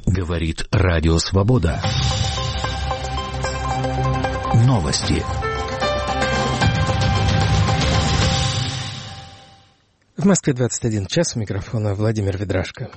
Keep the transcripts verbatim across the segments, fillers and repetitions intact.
Говорит Радио Свобода. Новости. В Москве двадцать один час, у микрофона Владимир Ведрашко.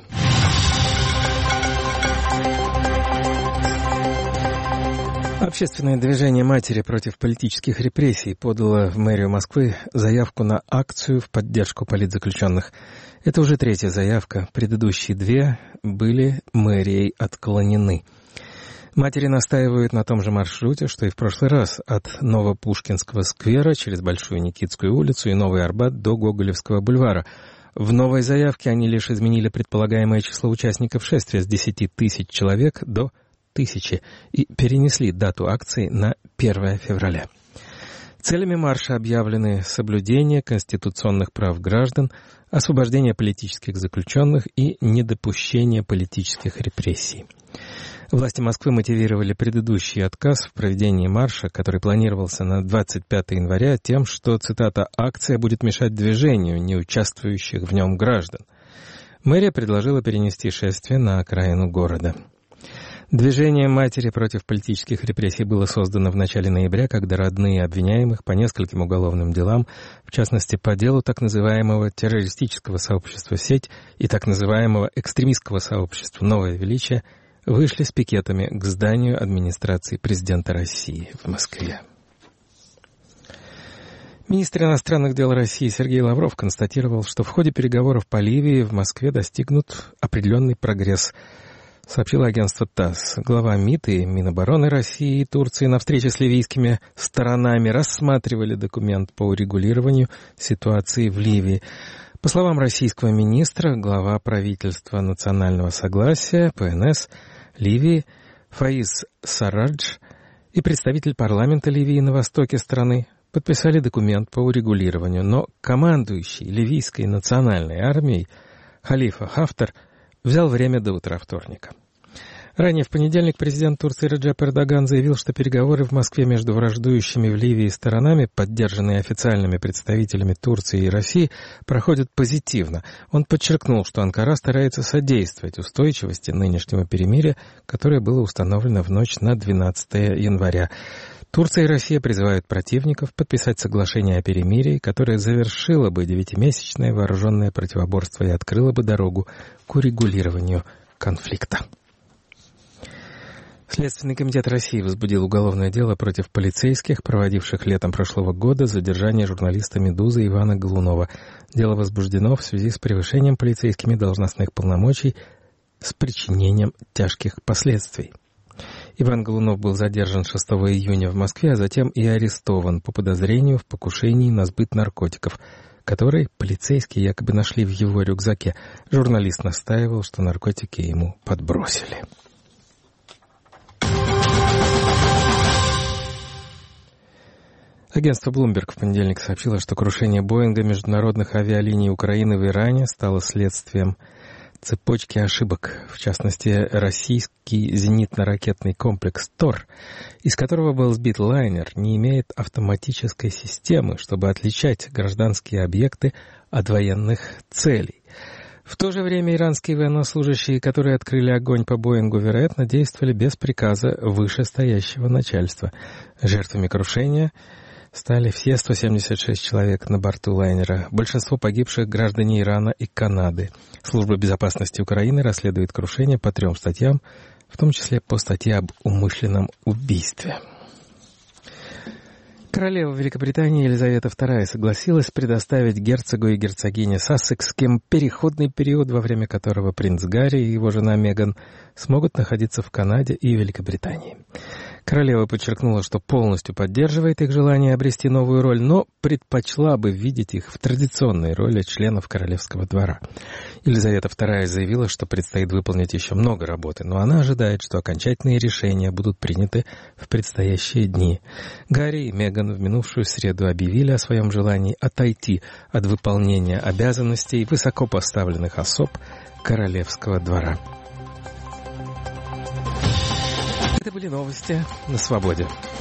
Общественное движение «Матери против политических репрессий» подало в мэрию Москвы заявку на акцию в поддержку политзаключенных. Это уже третья заявка, предыдущие две были мэрией отклонены. Матери настаивают на том же маршруте, что и в прошлый раз, от Новопушкинского сквера через Большую Никитскую улицу и Новый Арбат до Гоголевского бульвара. В новой заявке они лишь изменили предполагаемое число участников шествия с десяти тысяч человек до тысячи и перенесли дату акции на первое февраля. Целями марша объявлены соблюдение конституционных прав граждан, освобождение политических заключенных и недопущение политических репрессий. Власти Москвы мотивировали предыдущий отказ в проведении марша, который планировался на двадцать пятое января, тем, что, цитата, «акция будет мешать движению неучаствующих в нем граждан». Мэрия предложила перенести шествие на окраину города. Движение «Матери против политических репрессий» было создано в начале ноября, когда родные обвиняемых по нескольким уголовным делам, в частности по делу так называемого террористического сообщества «Сеть» и так называемого экстремистского сообщества «Новое величие», вышли с пикетами к зданию администрации президента России в Москве. Министр иностранных дел России Сергей Лавров констатировал, что в ходе переговоров по Ливии в Москве достигнут определенный прогресс. Сообщило агентство ТАСС. Глава МИД и Минобороны России и Турции на встрече с ливийскими сторонами рассматривали документ по урегулированию ситуации в Ливии. По словам российского министра, глава правительства национального согласия, ПНС, Ливии, Фаиз Сарадж и представитель парламента Ливии на востоке страны подписали документ по урегулированию, но командующий ливийской национальной армией Халифа Хафтар взял время до утра вторника. Ранее в понедельник президент Турции Реджеп Эрдоган заявил, что переговоры в Москве между враждующими в Ливии сторонами, поддержанные официальными представителями Турции и России, проходят позитивно. Он подчеркнул, что Анкара старается содействовать устойчивости нынешнего перемирия, которое было установлено в ночь на двенадцатое января. Турция и Россия призывают противников подписать соглашение о перемирии, которое завершило бы девятимесячное вооруженное противоборство и открыло бы дорогу к урегулированию конфликта. Следственный комитет России возбудил уголовное дело против полицейских, проводивших летом прошлого года задержание журналиста «Медузы» Ивана Голунова. Дело возбуждено в связи с превышением полицейскими должностных полномочий с причинением тяжких последствий. Иван Голунов был задержан шестого июня в Москве, а затем и арестован по подозрению в покушении на сбыт наркотиков, которые полицейские якобы нашли в его рюкзаке. Журналист настаивал, что наркотики ему подбросили. Агентство Bloomberg в понедельник сообщило, что крушение Боинга международных авиалиний Украины в Иране стало следствием цепочки ошибок, в частности, российский зенитно-ракетный комплекс «Тор», из которого был сбит лайнер, не имеет автоматической системы, чтобы отличать гражданские объекты от военных целей. В то же время иранские военнослужащие, которые открыли огонь по Боингу, вероятно, действовали без приказа вышестоящего начальства. Жертвами крушения стали все сто семьдесят шесть человек на борту лайнера. Большинство погибших — граждане Ирана и Канады. Служба безопасности Украины расследует крушение по трем статьям, в том числе по статье об умышленном убийстве. Королева Великобритании Елизавета вторая согласилась предоставить герцогу и герцогине Сассекским переходный период, во время которого принц Гарри и его жена Меган смогут находиться в Канаде и Великобритании. Королева подчеркнула, что полностью поддерживает их желание обрести новую роль, но предпочла бы видеть их в традиционной роли членов королевского двора. Елизавета вторая заявила, что предстоит выполнить еще много работы, но она ожидает, что окончательные решения будут приняты в предстоящие дни. Гарри и Меган в минувшую среду объявили о своем желании отойти от выполнения обязанностей высокопоставленных особ королевского двора. Это были новости на Свободе.